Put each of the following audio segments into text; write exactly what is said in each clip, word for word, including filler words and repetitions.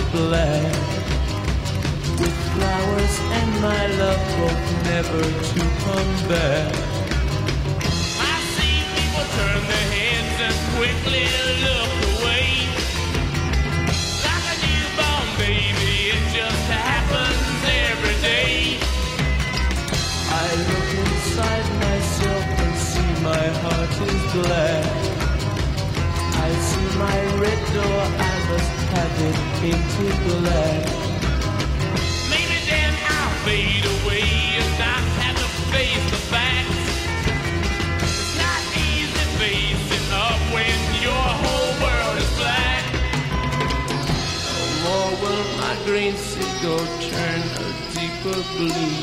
black, with flowers and my love hope never to come back. I see people turn their heads and quickly look away. Like a newborn baby, it just happens every day. I look inside myself and see my heart is black. I see my red door, I must have it painted black. Maybe then I'll fade away and not have to face the facts. It's not easy facing up when your whole world is black. No more will my green seagull turn a deeper blue.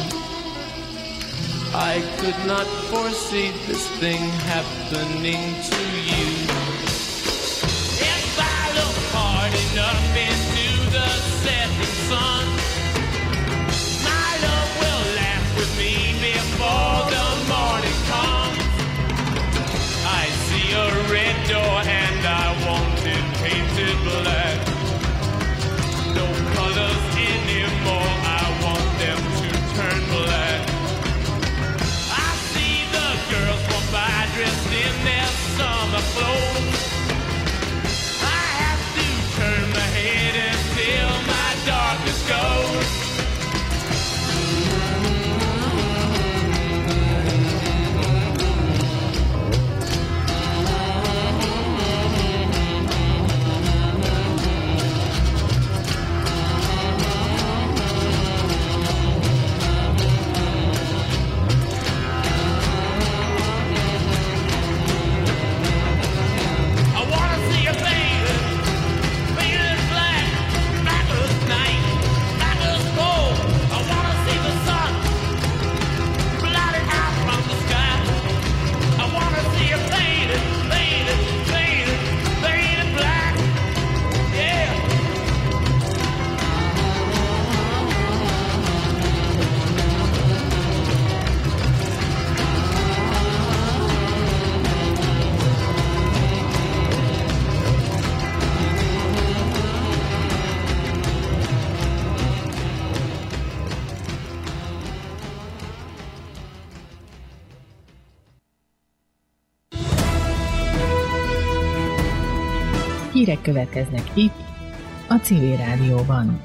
I could not foresee this thing happening to you. If I look hard enough into the setting sun, my love will laugh with me before the morning comes. I see a red door and I want it painted black. No colors anymore, I want them to turn black. I see the girls walk by dressed in their summer clothes. I have to turn my head until my darkness goes. I wanna see you faded, faded black, black as night, black as gold. I wanna see the sun blotted out from the sky. I wanna see you faded, faded, faded, faded black. Yeah. Hírek következnek itt, a Civil Rádióban.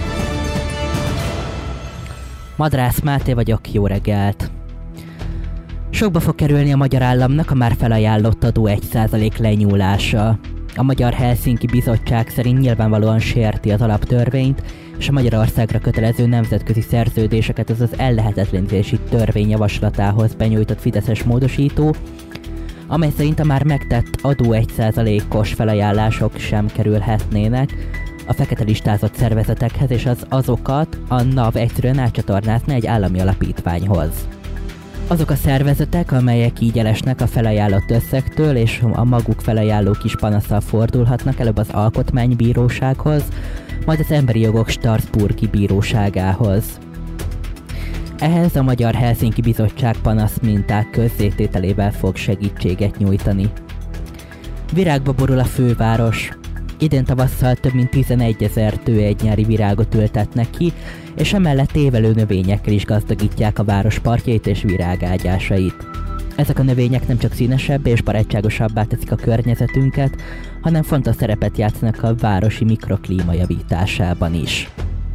Madrász Máté vagyok, jó reggelt! Sokba fog kerülni a magyar államnak a már felajánlott adó egy százalék lenyúlása. A Magyar Helsinki Bizottság szerint nyilvánvalóan sérti az alaptörvényt, és a Magyarországra kötelező nemzetközi szerződéseket, az az ellehetetlenítési törvény javaslatához benyújtott fideszes módosító, amely szerint a már megtett adó egy százalékos felajánlások sem kerülhetnének a fekete listázott szervezetekhez, és az azokat a NAV egyszerűen átcsatornázna egy állami alapítványhoz. Azok a szervezetek, amelyek így elesnek a felajánlott összegtől, és a maguk felajánlók is panasszal fordulhatnak előbb az Alkotmánybírósághoz, majd az Emberi Jogok Strasbourgi Bíróságához. Ehhez a Magyar Helsinki Bizottság panasz minták közzétételével fog segítséget nyújtani. Virágba borul a főváros. Idén tavasszal több mint tizenegyezer tőegynyári virágot ültetnek ki, és emellett évelő növényekkel is gazdagítják a város parkjait és virágágyásait. Ezek a növények nem csak színesebb és barátságosabbá teszik a környezetünket, hanem fontos szerepet játszanak a városi mikroklíma javításában is.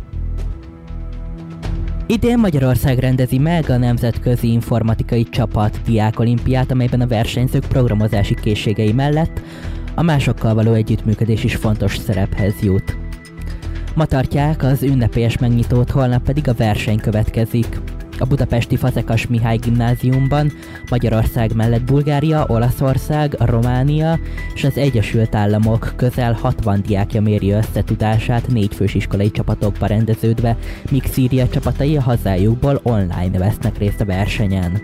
Idén Magyarország rendezi meg a Nemzetközi Informatikai Csapat Diákolimpiát, amelyben a versenyzők programozási készségei mellett a másokkal való együttműködés is fontos szerephez jut. Ma tartják az ünnepélyes megnyitót, holnap pedig a verseny következik. A budapesti Fazekas Mihály Gimnáziumban Magyarország mellett Bulgária, Olaszország, Románia és az Egyesült Államok közel hatvan diákja méri össze tudását négyfős iskolai csapatokba rendeződve, míg Szíria csapatai a hazájukból online vesznek részt a versenyen.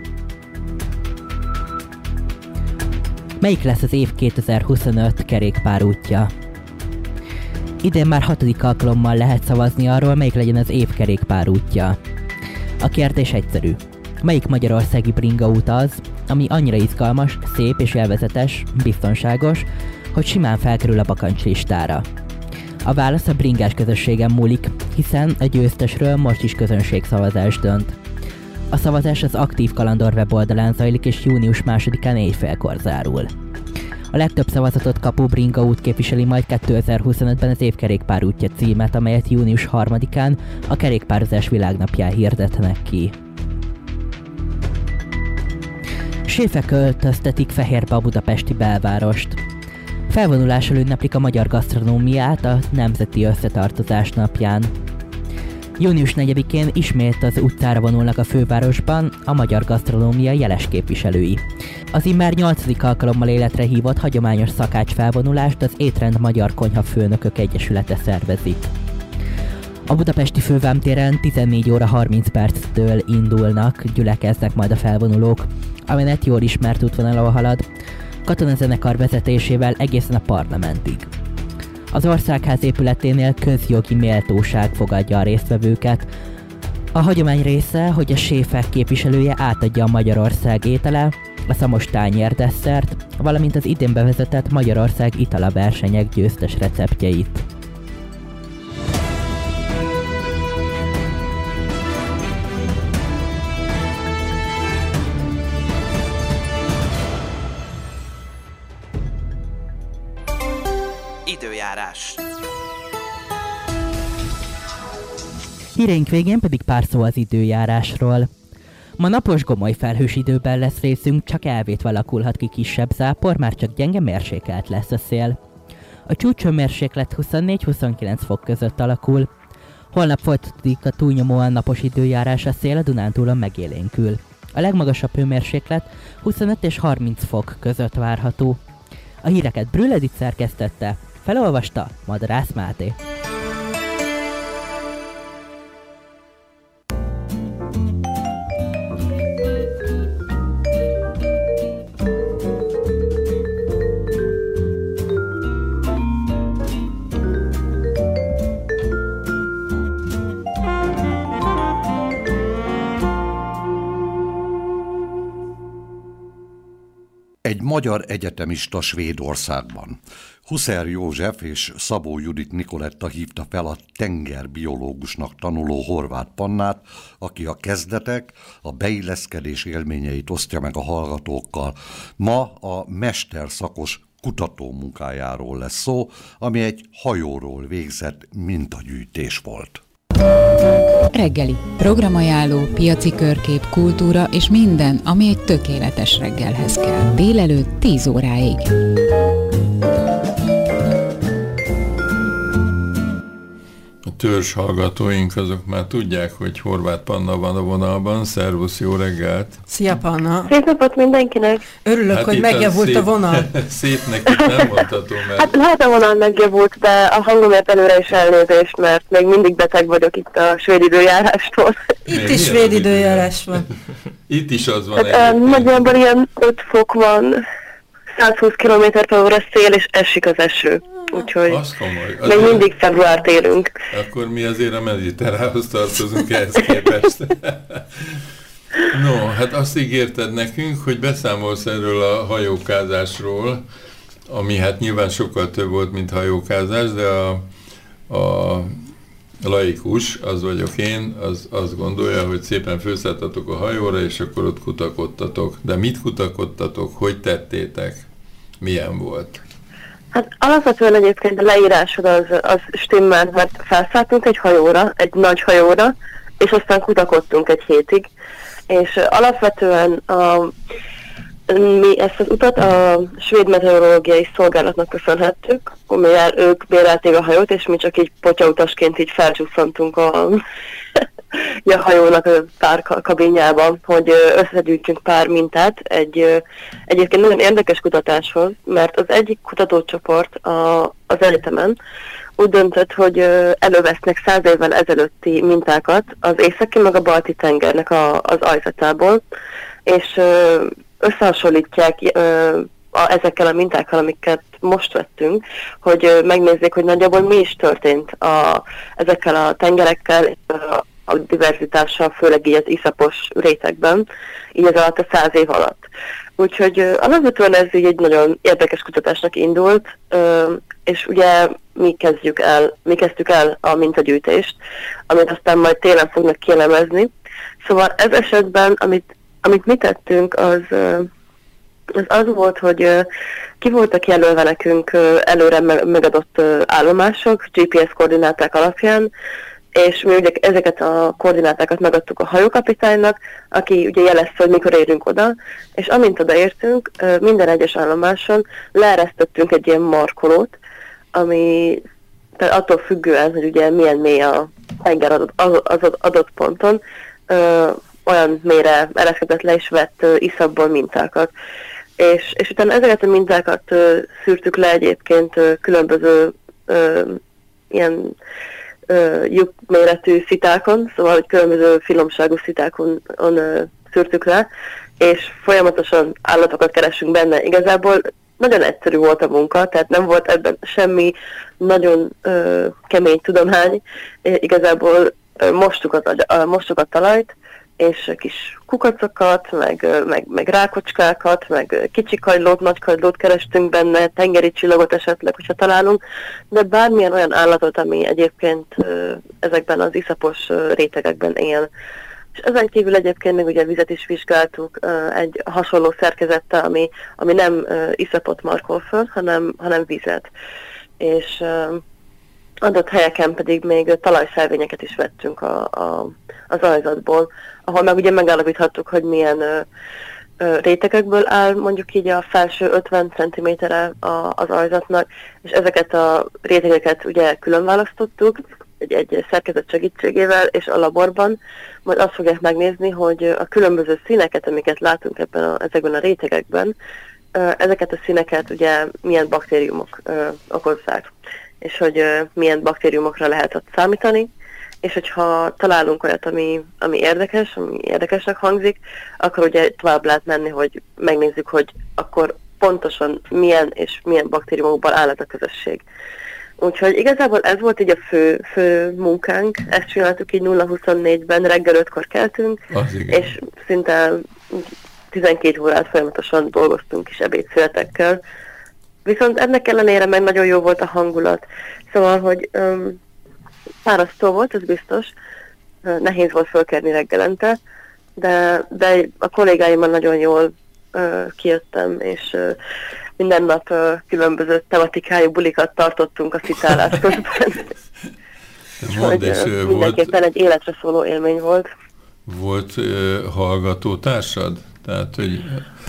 Melyik lesz az év kétezer-huszonöt kerékpárútja? Idén már hatodik alkalommal lehet szavazni arról, melyik legyen az év kerékpárútja. A kérdés egyszerű. Melyik magyarországi bringaút az, ami annyira izgalmas, szép és élvezetes, biztonságos, hogy simán felkerül a bakancslistára? A válasz a bringás közösségen múlik, hiszen a győztesről most is közönségszavazás dönt. A szavazás az Aktív Kalandor weboldalán zajlik, és június másodikán éjfélkor zárul. A legtöbb szavazatot kapó bringa út képviseli majd kétezer-huszonötben az évkerékpár útja címet, amelyet június harmadikán a kerékpározás világnapján hirdetnek ki. Séfek költöztetik Fehérbe a budapesti belvárost. Felvonulással ünneplik a magyar gasztronómiát a Nemzeti Összetartozás napján. június negyedikén ismét az utcára vonulnak a fővárosban a magyar gasztronómia jeles képviselői. Az immár nyolcadik alkalommal életre hívott hagyományos szakács felvonulást az Étrend Magyar Konyha Főnökök Egyesülete szervezi. A budapesti fővámtéren tizennégy óra harminc perctől indulnak, gyülekeznek majd a felvonulók, amelyet jól ismert útvonalon halad, katonazenekar vezetésével egészen a parlamentig. Az Országház épületénél közjogi méltóság fogadja a résztvevőket. A hagyomány része, hogy a séfek képviselője átadja a Magyarország étele, a szamos tányér desszert, valamint az idén bevezetett Magyarország itala versenyek győztes receptjeit. Időjárás. Híreink végén pedig pár szó az időjárásról. Ma napos gomoly felhős időben lesz részünk, csak elvétve alakulhat ki kisebb zápor, már csak gyenge mérsékelt lesz a szél. A csúcshőmérséklet huszonnégy-huszonkilenc fok között alakul. Holnap folytatódik a túlnyomóan napos időjárás, a szél a Dunántúlon megélénkül. A legmagasabb hőmérséklet huszonöt és harminc fok között várható. A híreket Brühl Edith szerkesztette, felolvasta Madarász Máté. Egy magyar egyetemista Svédországban. Huszer József és Szabó Judit Nikoletta hívta fel a tengerbiológusnak tanuló Horváth Pannát, aki a kezdetek, a beilleszkedés élményeit osztja meg a hallgatókkal. Ma a mesterszakos kutatómunkájáról lesz szó, ami egy hajóról végzett mintagyűjtés volt. Reggeli. Programajánló, piaci körkép, kultúra és minden, ami egy tökéletes reggelhez kell. Délelőtt tíz óráig. A törzs hallgatóink azok már tudják, hogy Horváth Panna van a vonalban. Szervusz, jó reggelt! Szia, Panna! Szép napot mindenkinek! Örülök, hát hogy megjavult a, a vonal. Szépnek itt nem mondhatom, mert... Hát lehet a vonal megjavult, de a hangomért előre is elnézést, mert még mindig beteg vagyok itt a svéd időjárástól. Itt Még is svéd időjárás van. Itt is az van. Hát, nagyjából ilyen öt fok van, százhúsz kilométer per óra szél, és esik az eső. Úgyhogy komoly. még azért, mindig februárt élünk. Akkor mi azért a mediterránhoz tartozunk ehhez képest. No, hát azt ígérted nekünk, hogy beszámolsz erről a hajókázásról, ami hát nyilván sokkal több volt, mint hajókázás, de a, a laikus, az vagyok én, az azt gondolja, hogy szépen felszálltatok a hajóra, és akkor ott kutakodtatok. De mit kutakodtatok? Hogy tettétek? Milyen volt? Hát alapvetően egyébként a leírásod az, az stimmelt, mert felszálltunk egy hajóra, egy nagy hajóra, és aztán kutakodtunk egy hétig. És alapvetően a, mi ezt az utat a Svéd Meteorológiai Szolgálatnak köszönhettük, mivel ők bérelték a hajót, és mi csak így potyautasként így felcsúszantunk a, a hajónak a pár kabinjában, hogy összegyűjtsünk pár mintát egy egyébként nagyon érdekes kutatáshoz, mert az egyik kutatócsoport a, az egyetemen úgy döntött, hogy elővesznek száz évvel ezelőtti mintákat az északi meg a balti tengernek a, az ajzatából, és összehasonlítják a, ezekkel a mintákkal, amiket most vettünk, hogy megnézzék, hogy nagyjából mi is történt a, ezekkel a tengerekkel, a diverzitással, főleg így az iszapos rétegben, így az alatt a száz év alatt. Úgyhogy alapvetően ez így egy nagyon érdekes kutatásnak indult, és ugye mi kezdjük el, mi kezdtük el a mintagyűjtést, amit aztán majd télen fognak kielemezni. Szóval ez esetben, amit, amit mi tettünk, az, az az volt, hogy ki voltak jelölve nekünk előre megadott állomások, gé pé es koordináták alapján, és mi ugye ezeket a koordinátákat megadtuk a hajókapitánynak, aki ugye jelezte, hogy mikor érünk oda, és amint odaértünk, minden egyes állomáson leeresztettünk egy ilyen markolót, ami tehát attól függően, hogy ugye milyen mély a tenger az, az, az adott ponton, ö, olyan mélyre ereszkedett le és vett ö, iszapból mintákat. És, és utána ezeket a mintákat ö, szűrtük le egyébként ö, különböző ö, ilyen lyuk méretű szitákon, szóval hogy különböző finomságú szitákon on, ö, szűrtük le, és folyamatosan állatokat keresünk benne. Igazából nagyon egyszerű volt a munka, tehát nem volt ebben semmi nagyon ö, kemény tudomány. Igazából ö, mostuk, a, mostuk a talajt, és kis kukacokat, meg, meg, meg rákocskát, meg kicsi kagylót, nagy kagylót kerestünk benne, tengeri csillagot esetleg, hogyha találunk, de bármilyen olyan állatot, ami egyébként ö, ezekben az iszapos ö, rétegekben él. És ezen kívül egyébként még ugye vizet is vizsgáltuk ö, egy hasonló szerkezettel, ami, ami nem ö, iszapot markol föl, hanem, hanem vizet. És ö, adott helyeken pedig még talajszelvényeket is vettünk a, a, az ajzatból, ahol meg ugye megállapíthattuk, hogy milyen ö, ö, rétegekből áll mondjuk így a felső ötven centiméterre az ajzatnak, és ezeket a rétegeket ugye külön választottuk egy, egy szerkezet segítségével, és a laborban majd azt fogják megnézni, hogy a különböző színeket, amiket látunk ebben a, ezekben a rétegekben, ö, ezeket a színeket ugye milyen baktériumok ö, okozzák, és hogy ö, milyen baktériumokra lehet ott számítani, és hogyha találunk olyat, ami, ami érdekes, ami érdekesnek hangzik, akkor ugye tovább lehet menni, hogy megnézzük, hogy akkor pontosan milyen és milyen baktériumokból áll ez a közösség. Úgyhogy igazából ez volt így a fő, fő munkánk, ezt csináltuk így nulla huszonnégyben, reggel ötkor keltünk, és szinte tizenkét órát folyamatosan dolgoztunk kis ebédszünetekkel. Viszont ennek ellenére meg nagyon jó volt a hangulat. Szóval, hogy um, fárasztó volt, ez biztos, nehéz volt fölkelni reggelente, de, de a kollégáimmal nagyon jól uh, kijöttem, és uh, minden nap uh, különböző tematikájú bulikat tartottunk a szitálás közben. Mondd, és, uh, mindenképpen egy életre szóló élmény volt. Volt uh, hallgatótársad? Tehát, hogy...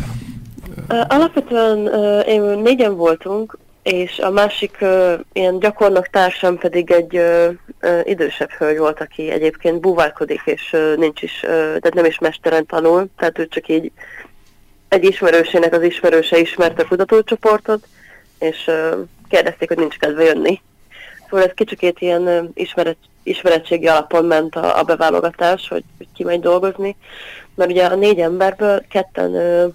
Uh, alapvetően uh, én négyen voltunk, és a másik uh, ilyen gyakornok társam pedig egy uh, uh, idősebb hölgy volt, aki egyébként búválkodik, és uh, nincs is, uh, tehát nem is mesteren tanul, tehát ő csak így egy ismerősének az ismerőse ismerte a kutatócsoportot, és uh, kérdezték, hogy nincs kedve jönni. Szóval ez kicsikét ilyen uh, ismeret, ismeretségi alapon ment a, a beválogatás, hogy, hogy ki megy dolgozni, mert ugye a négy emberből ketten uh,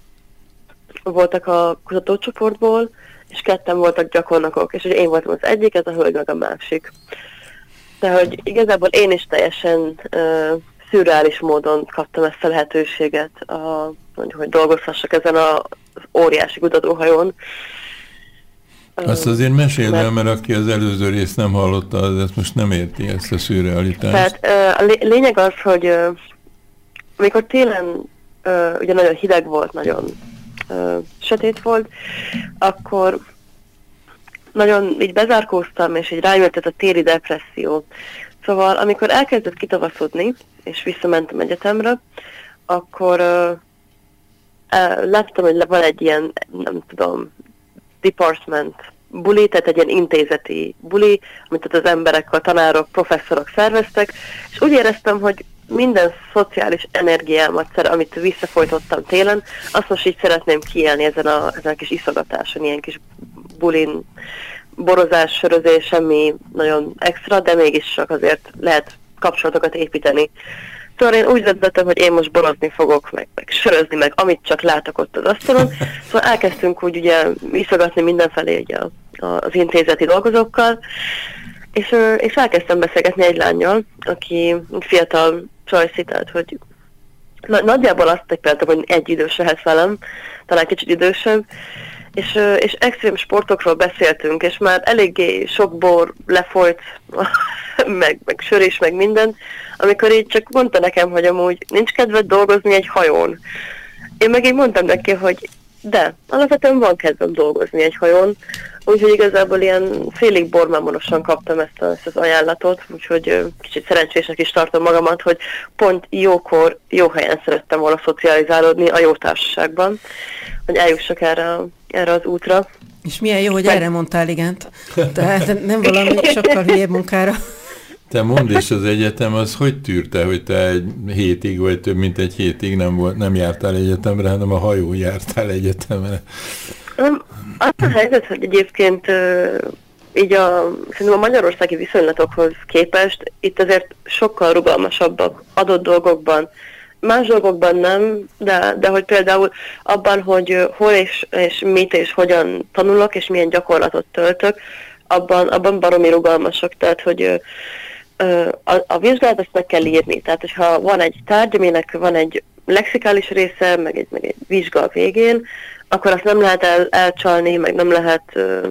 voltak a kutatócsoportból, és ketten voltak gyakornokok, és ugye én voltam az egyik, ez a hölgy meg a másik. De hogy igazából én is teljesen uh, szürreális módon kaptam ezt a lehetőséget, a, mondjuk, hogy dolgozhassak ezen az óriási kutatóhajón. Azt azért meséld el, mert aki az előző részt nem hallotta, az ezt most nem érti, ezt a szürrealitást. Tehát uh, a lényeg az, hogy uh, amikor télen uh, ugye nagyon hideg volt, nagyon uh, sötét volt, akkor nagyon így bezárkóztam, és így rájött ez a téli depresszió. Szóval amikor elkezdett kitavaszodni, és visszamentem egyetemre, akkor uh, uh, láttam, hogy van egy ilyen, nem tudom, department buli, tehát egy ilyen intézeti buli, amit az emberek, a tanárok, professzorok szerveztek, és úgy éreztem, hogy minden szociális energiámat, amit visszafolytottam télen, azt most így szeretném kiélni ezen a, ezen a kis iszogatáson, ilyen kis bulin, borozás, sörözés, semmi nagyon extra, de mégis csak azért lehet kapcsolatokat építeni. Szóval én úgy döntöttem, hogy én most borozni fogok, meg, meg sörözni, meg amit csak látok ott az asztalon. Szóval elkezdtünk úgy ugye iszogatni mindenfelé ugye, az intézeti dolgozókkal, És, és elkezdtem beszélgetni egy lánnyal, aki fiatal csajszi, tehát hogy nagyjából azt tekteltem, hogy egy idős lehet velem, talán kicsit idősebb, és, és extrém sportokról beszéltünk, és már eléggé sok bor lefolyt, meg, meg sör is, meg minden, amikor így csak mondta nekem, hogy amúgy nincs kedved dolgozni egy hajón. Én meg így mondtam neki, hogy de, alapvetően van kedvem dolgozni egy hajón, úgyhogy igazából ilyen félig bormámonosan kaptam ezt, a, ezt az ajánlatot, úgyhogy kicsit szerencsésnek is tartom magamat, hogy pont jókor, jó helyen szerettem volna szocializálódni a jó társaságban, hogy eljussak erre, erre az útra. És milyen jó, hogy erre mondtál igent. Tehát nem valami sokkal hülyébb munkára. Te mondd, és az egyetem az hogy tűrte, hogy te egy hétig, vagy több mint egy hétig nem, volt, nem jártál egyetemre, hanem a hajón jártál egyetemre? Az a helyzet, hogy egyébként így a, szerintem a magyarországi viszonylatokhoz képest itt azért sokkal rugalmasabbak adott dolgokban. Más dolgokban nem, de, de hogy például abban, hogy hol és, és mit és hogyan tanulok, és milyen gyakorlatot töltök, abban, abban baromi rugalmasok, tehát hogy a, a vizsgát azt meg kell írni. Tehát, hogyha van egy tárgy, aminek van egy lexikális része, meg egy, meg egy vizsga a végén, akkor azt nem lehet el, elcsalni, meg nem lehet uh,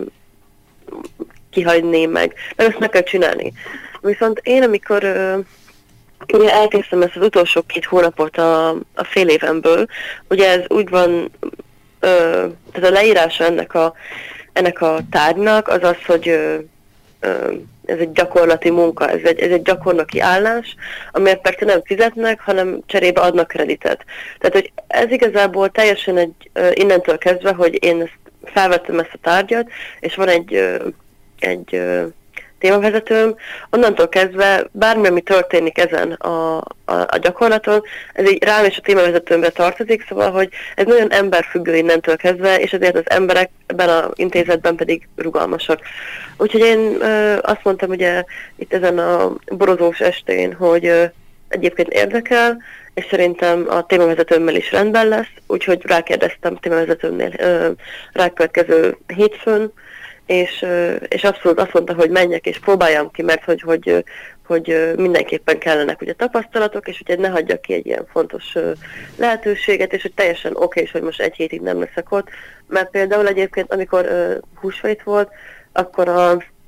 kihagyni, meg, meg azt meg kell csinálni. Viszont én, amikor uh, ugye elkezdtem ezt az utolsó két hónapot a, a fél évemből, ugye ez úgy van, uh, tehát a leírása ennek a, ennek a tárgynak az az, hogy uh, uh, ez egy gyakorlati munka, ez egy, ez egy gyakornoki állás, amiért persze nem fizetnek, hanem cserébe adnak kreditet. Tehát, hogy ez igazából teljesen egy, uh, innentől kezdve, hogy én ezt felvettem ezt a tárgyat, és van egy, uh, egy uh, témavezetőm, onnantól kezdve bármi, ami történik ezen a, a, a gyakorlaton, ez így rám és a témavezetőmre tartozik, szóval, hogy ez nagyon emberfüggő innentől kezdve, és ezért az emberek ebben az intézetben pedig rugalmasak. Úgyhogy én ö, azt mondtam ugye itt ezen a borozós estén, hogy ö, egyébként érdekel, és szerintem a témavezetőmmel is rendben lesz, úgyhogy rákérdeztem témavezetőmnél ö, rákövetkező hétfőn, és, és abszolút azt mondta, hogy menjek és próbáljam ki, mert hogy, hogy, hogy mindenképpen kellenek ugye tapasztalatok, és hogy ne hagyjak ki egy ilyen fontos lehetőséget, és hogy teljesen oké, és hogy most egy hétig nem leszek ott, mert például egyébként, amikor uh, húsvét volt, akkor a,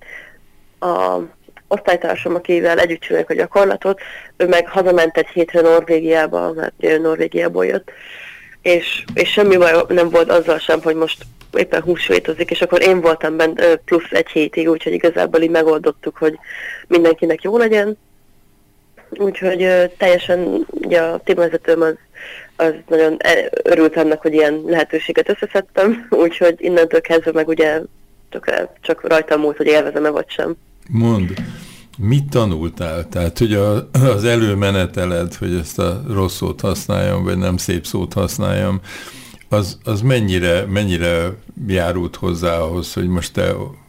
a osztálytársam, akivel együtt csináljuk a gyakorlatot, ő meg hazament egy hétre Norvégiába, mert ő Norvégiából jött, és, és semmi baj nem volt azzal sem, hogy most éppen húsvétozik, és akkor én voltam bent plusz egy hétig, úgyhogy igazából így megoldottuk, hogy mindenkinek jó legyen. Úgyhogy teljesen ugye a témavezetőm az, az nagyon örült annak, hogy ilyen lehetőséget összeszedtem, úgyhogy innentől kezdve meg ugye csak, csak rajtam múlt, hogy élvezem-e vagy sem. Mondd, mit tanultál? Tehát, hogy a, az előmeneteled, hogy ezt a rossz szót használjam, vagy nem szép szót használjam, az, az mennyire, mennyire járult hozzá ahhoz, hogy most te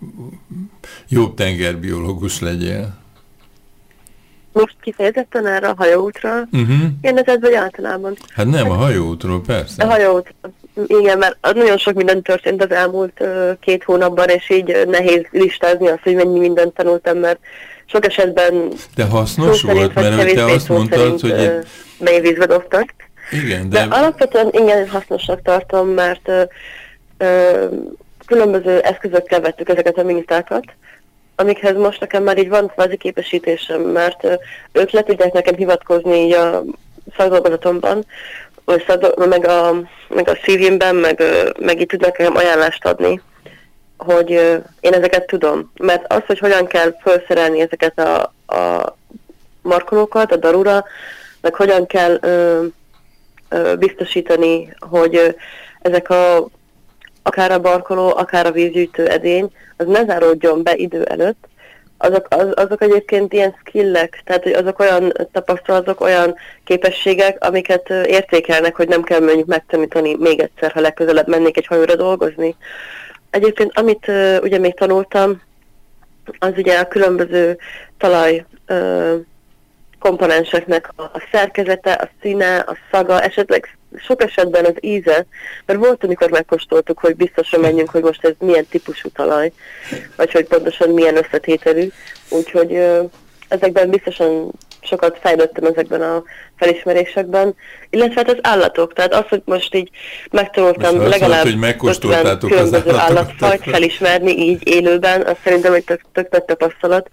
jobb tengerbiológus legyél? Most kifejezetten erre a hajóútra uh-huh. kérdezed, vagy általában? Hát nem, a hajóútról persze. A hajóútra. Igen, mert nagyon sok minden történt az elmúlt uh, két hónapban, és így uh, nehéz listázni azt, hogy mennyi mindent tanultam, mert sok esetben... De hasznos volt, mert te azt mondtad, hogy... Uh, mély vízbe dobtak. Igen, de... de alapvetően igen hasznosnak tartom, mert uh, uh, különböző eszközökkel vettük ezeket a mintákat, amikhez most nekem már így van kvázi képesítésem, mert uh, ők le tudják nekem hivatkozni így a szakdolgozatomban, meg a, meg a szívimben, meg, meg így tudnak nekem ajánlást adni, hogy uh, én ezeket tudom. Mert az, hogy hogyan kell felszerelni ezeket a, a markolókat, a darura, meg hogyan kell uh, uh, biztosítani, hogy uh, ezek a akár a barkoló, akár a vízgyűjtő edény, az ne záródjon be idő előtt, azok, az, azok egyébként ilyen skillek, tehát hogy azok olyan tapasztalatok, olyan képességek, amiket uh, értékelnek, hogy nem kell mondjuk megtanítani még egyszer, ha legközelebb mennék egy hajóra dolgozni. Egyébként amit uh, ugye még tanultam, az ugye a különböző talaj uh, komponenseknek a szerkezete, a színe, a szaga, esetleg sok esetben az íze, mert volt, amikor megkóstoltuk, hogy biztosan menjünk, hogy most ez milyen típusú talaj, vagy hogy pontosan milyen összetételű, úgyhogy ö, ezekben biztosan sokat fejlődtem ezekben a felismerésekben, illetve hát az állatok, tehát az, hogy most így megtanultam most legalább ötven különböző állatfajt felismerni így élőben, az szerintem egy tök, tök nagy tapasztalat.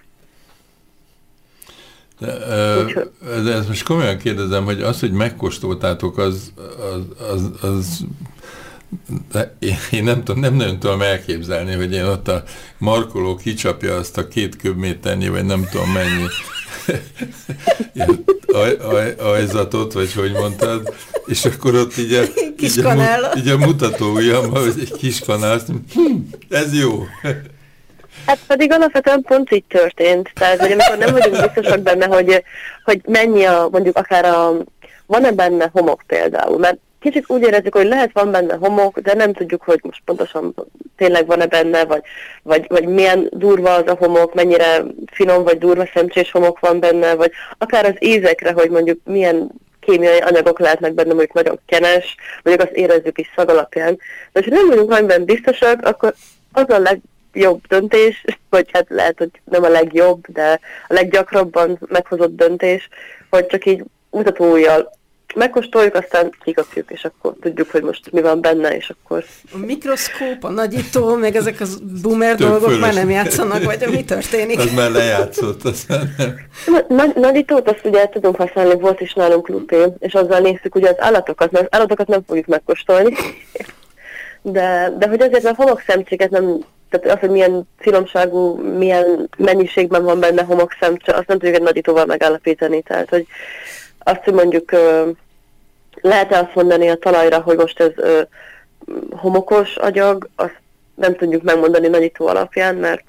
De, uh, de ezt most komolyan kérdezem, hogy az, hogy megkóstoltátok, az, az, az, az de én nem tudom, nem nagyon tudom elképzelni, hogy én ott a markoló kicsapja azt a két köbméternyi, vagy nem tudom mennyi aj, aj, ajzatot, vagy hogy mondtad, és akkor ott így a, így a, így a mutató ujjammal, hogy egy kis kanál, hm, ez jó. Hát pedig alapvetően pont így történt. Tehát, hogy amikor nem vagyunk biztosak benne, hogy, hogy mennyi a, mondjuk akár a, van-e benne homok például, mert kicsit úgy érezzük, hogy lehet van benne homok, de nem tudjuk, hogy most pontosan tényleg van-e benne, vagy, vagy, vagy milyen durva az a homok, mennyire finom vagy durva szemcsés homok van benne, vagy akár az ízekre, hogy mondjuk milyen kémiai anyagok lehetnek benne, mondjuk nagyon kenes, mondjuk azt érezzük is szag alapján. De ha nem vagyunk valamiben biztosak, akkor az a legjobb döntés, vagy hát lehet, hogy nem a legjobb, de a leggyakrabban meghozott döntés, hogy csak így mutatóujjal megkóstoljuk, aztán kikapjuk, és akkor tudjuk, hogy most mi van benne, és akkor... A mikroszkóp, a nagyító, meg ezek a boomer Tök dolgok fölös. Már nem játszanak, vagy mi történik? Az már lejátszott, aztán nem. Nagy, nagyítót azt ugye tudunk használni, volt is nálunk lupé, és azzal néztük ugye az állatokat, mert az állatokat nem fogjuk megkóstolni, de, de hogy azért a homokszemcséket nem, tehát az, hogy milyen finomságú, milyen mennyiségben van benne homokszemcse, azt nem tudjuk egy nagyítóval megállapítani, tehát hogy azt, hogy mondjuk lehet-e azt mondani a talajra, hogy most ez homokos agyag, azt nem tudjuk megmondani nagyító alapján, mert,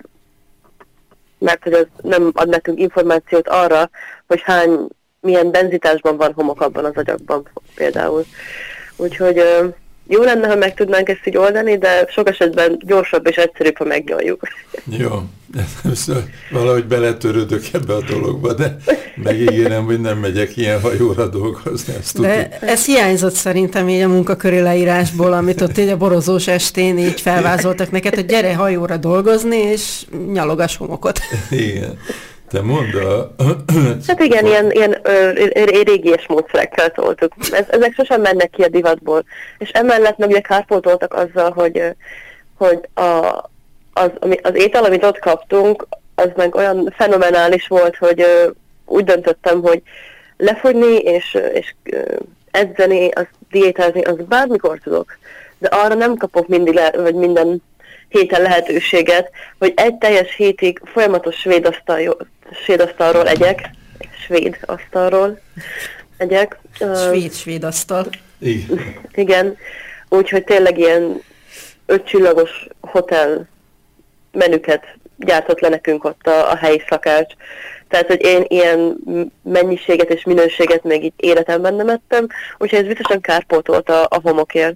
mert hogy az nem ad nekünk információt arra, hogy hány, milyen denzitásban van homok abban az agyagban például. Úgyhogy jó lenne, ha meg tudnánk ezt így oldani, de sok esetben gyorsabb és egyszerűbb, ha megnyoljuk. Jó, valahogy beletörődök ebbe a dologba, de megígérem, hogy nem megyek ilyen hajóra dolgozni. Ezt de tudjuk. Ez hiányzott szerintem így a munkaköri leírásból, amit ott így a borozós estén így felvázoltak neked, hogy gyere hajóra dolgozni, és nyalogass homokot. Igen. Te mondd a... Hát igen, ilyen, ilyen régies módszerekkel toltuk. Ez, ezek sosem mennek ki a divatból. És emellett meg ugye kárpótoltak azzal, hogy, hogy a, az, az étel, amit ott kaptunk, az meg olyan fenomenális volt, hogy úgy döntöttem, hogy lefogyni és, és edzeni, az diétázni, az bármikor tudok. De arra nem kapok mindig le, vagy minden héten lehetőséget, hogy egy teljes hétig folyamatos svéd, asztal, svéd asztalról egyek, svéd asztalról egyek. Svéd-svéd asztal. Igen. Igen, úgyhogy tényleg ilyen ötcsillagos hotel menüket gyártott le nekünk ott a, a helyi szakács. Tehát, hogy én ilyen mennyiséget és minőséget még így életemben nem ettem, úgyhogy ez biztosan kárpótolt a, a homokért.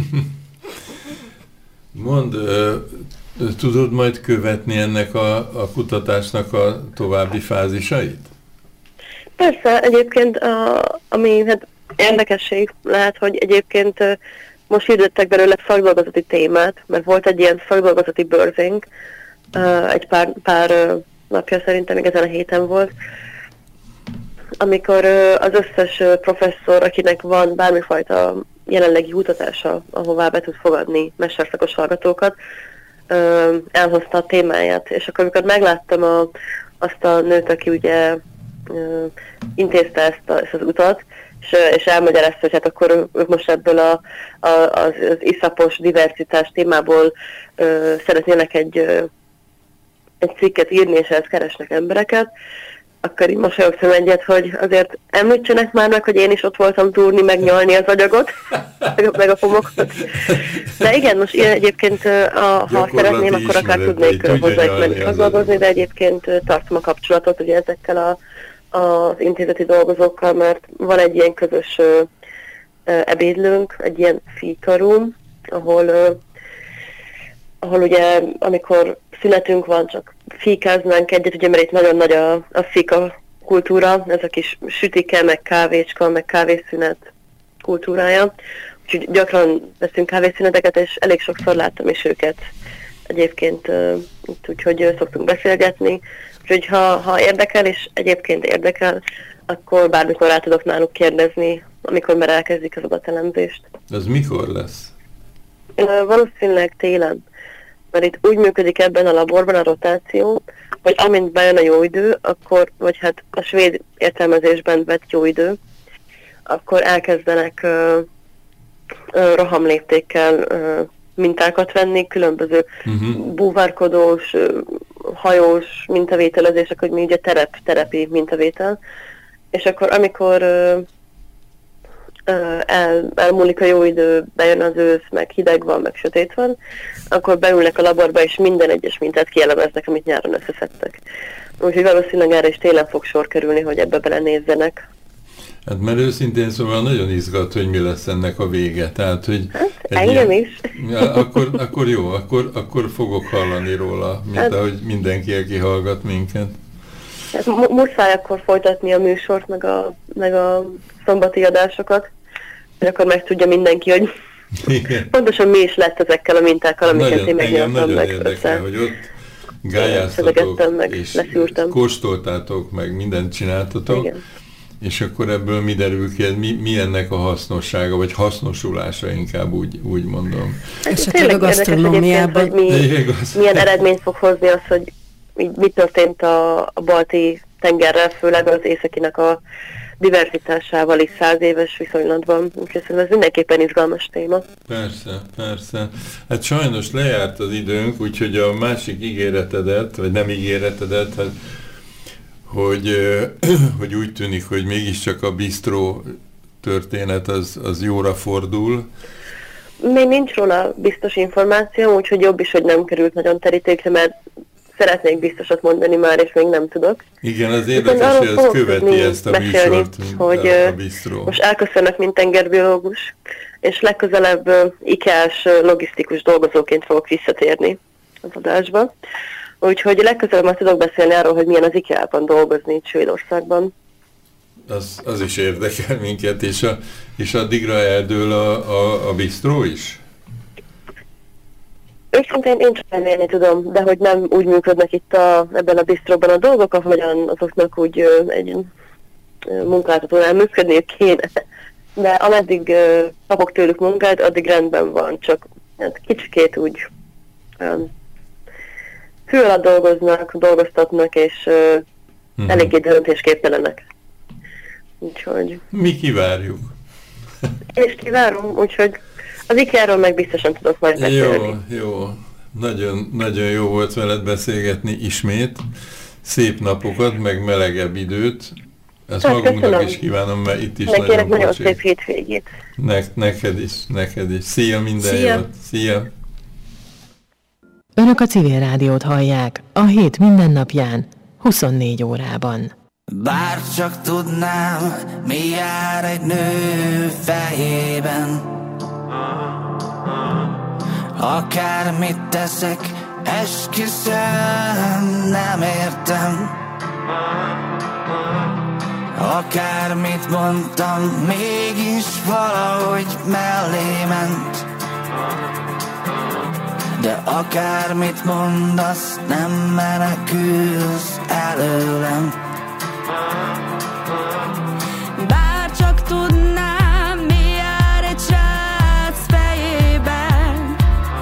Mondd, tudod majd követni ennek a, a kutatásnak a további fázisait? Persze, egyébként a, ami hát érdekesség lehet, hogy egyébként most hirdettek belőle szakdolgozati témát, mert volt egy ilyen szakdolgozati bőrzénk, egy pár, pár napja szerintem még ezen a héten volt, amikor az összes professzor, akinek van bármifajta jelenlegi kutatása, ahová be tud fogadni mesterszakos hallgatókat, elhozta a témáját, és akkor amikor megláttam a, azt a nőt, aki ugye intézte ezt, a, ezt az utat, és, és elmagyarázta, hogy hát akkor ők most ebből a, a, az, az iszapos diversitás témából ö, szeretnének egy, ö, egy cikket írni, és ehhez keresnek embereket, akkor így mosolyogtam egyet, hogy azért említsenek már meg, hogy én is ott voltam túrni, megnyalni az agyagot, meg a homokot. De igen, most én egyébként, a, ha szeretném, akkor akár tudnék hozzájuk menni dolgozni, de egyébként tartom a kapcsolatot ugye ezekkel a, az intézeti dolgozókkal, mert van egy ilyen közös ö, ö, ebédlőnk, egy ilyen fikarum, ahol, ö, ahol ugye amikor szünetünk van, csak fikáznánk egyet, ugye, mert itt nagyon nagy a, a fika kultúra, ez a kis sütike, meg kávécska, meg kávészünet, kultúrája. Úgyhogy gyakran veszünk kávészüneteket, és elég sokszor láttam is őket egyébként, úgyhogy szoktunk beszélgetni. Úgyhogy ha, ha érdekel, és egyébként érdekel, akkor bármikor rá tudok náluk kérdezni, amikor már elkezdik az adatelemzést. Ez mikor lesz? Valószínűleg télen, mert itt úgy működik ebben a laborban a rotáció, hogy amint bejön a jó idő, akkor, vagy hát a svéd értelmezésben vett jó idő, akkor elkezdenek uh, uh, rohamléptékkel uh, mintákat venni, különböző uh-huh. búvárkodós, uh, hajós mintavételezések, hogy mi ugye terep, terepi mintavétel, és akkor amikor uh, uh, el, elmúlik a jó idő, bejön az ősz, meg hideg van, meg sötét van, akkor beülnek a laborba, és minden egyes mintát kielemeznek, amit nyáron összeszedtek. Úgyhogy valószínűleg erre is télen fog sor kerülni, hogy ebbe belenézzenek. Hát mert őszintén szóval nagyon izgat, hogy mi lesz ennek a vége. Tehát, hogy hát, engem ilyen... is. Ja, akkor, akkor jó, akkor, akkor fogok hallani róla, mint hát, ahogy mindenki, aki hallgat minket. Hát, muszáj akkor folytatni a műsort, meg a, meg a szombati adásokat, hogy akkor megtudja mindenki, hogy igen. pontosan mi is lett ezekkel a mintákkal, amiket nagyon, én megnyomtam meg érdekel, össze. Hogy ott gályáztatok, meg és leszűrtem. Kóstoltátok, meg mindent csináltatok. Igen. És akkor ebből mi derül ki, mi, mi ennek a hasznossága, vagy hasznosulása inkább úgy, úgy mondom. Hát esetleg a gasztronómiában. Mi, milyen eredményt fog hozni az, hogy mi történt a, a balti tengerrel, főleg az északinak a diverzitásával is száz éves viszonylatban. Úgyhogy ez mindenképpen izgalmas téma. Persze, persze. Hát sajnos lejárt az időnk, úgyhogy a másik ígéretedet, vagy nem ígéretedet, hát Hogy, hogy úgy tűnik, hogy mégiscsak a bistró történet az, az jóra fordul. Még nincs róla biztos információ, úgyhogy jobb is, hogy nem került nagyon terítékre, mert szeretnék biztosat mondani már, és még nem tudok. Igen, az érdekes, hogy ez követi ezt a mesélni, műsort, mint hogy a, a bistró. Most elköszönök, mint tengerbiológus, és legközelebb ikás logisztikus dolgozóként fogok visszatérni az adásba. Úgyhogy legközelebb már tudok beszélni arról, hogy milyen az IKEA-ban dolgozni itt Svédországban. Az, az is érdekel minket, és, a, és addigra eldől a, a, a bistró is? Őszintén én csak remélni tudom, de hogy nem úgy működnek itt a, ebben a bistróban a dolgok, ahogyan azoknak úgy ö, egy munkáltatónál működniük kéne. De ameddig ö, kapok tőlük munkát, addig rendben van, csak hát kicsikét úgy ö, fű alatt dolgoznak, dolgoztatnak, és ö, hmm. eléggé döntésképtelenek. Úgyhogy... Mi kivárjuk. Én is kivárom, úgyhogy az IKEA-ról meg biztosan tudok majd beszélni. Jó, jó. Nagyon, nagyon jó volt veled beszélgetni ismét. Szép napokat, meg melegebb időt. Ezt hát, magunknak köszönöm. Is kívánom, mert itt is ne nagyon nagyon pocsék. Szép hétvégét. Ne, neked is, neked is. Szia, minden Szia. jót. Szia. Önök a Civil Rádiót hallják a hét mindennapján, huszonnégy órában. Bár csak tudnám, mi jár egy nő fejében. Akármit teszek, esküszöm, nem értem. Akármit mondtam, mégis valahogy mellé ment. De akármit mondasz, nem menekülsz előlem. Bár csak tudnám, mi jár egy srác fejében.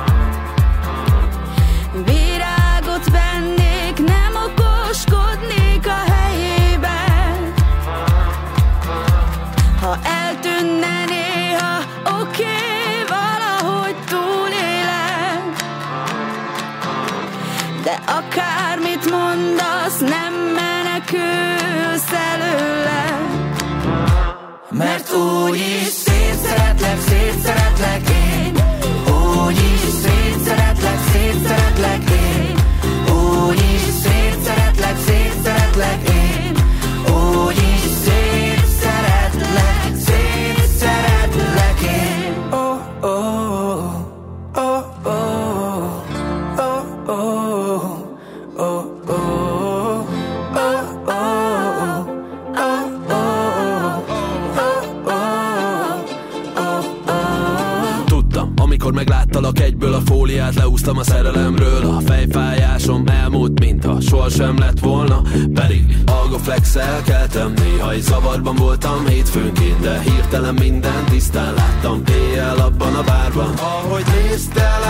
Virágot vennék, nem okoskodnék a helyében. Ha eltűnne néha, oké, okay, valahogy túlélek. De akármit mondasz, nem menekülsz előle. Mert úgyis szétszeretlek, szétszeretlek én. Úgyis szétszeretlek, szétszeretlek én. Úgyis szétszeretlek, szétszeretlek én. Úgyis szétszeretlek, szétszeretlek én. Oh, oh, oh, oh, oh, oh, oh, oh, oh, oh. Amikor megláttalak, egyből a fóliát leúztam a szerelemről. A fejfájásom elmúlt, mintha sohasem lett volna. Pedig algoflex-el keltem, néha egy zavarban voltam hétfőnként, de hirtelen minden tisztán láttam éjjel abban a bárban. Ahogy néztelek,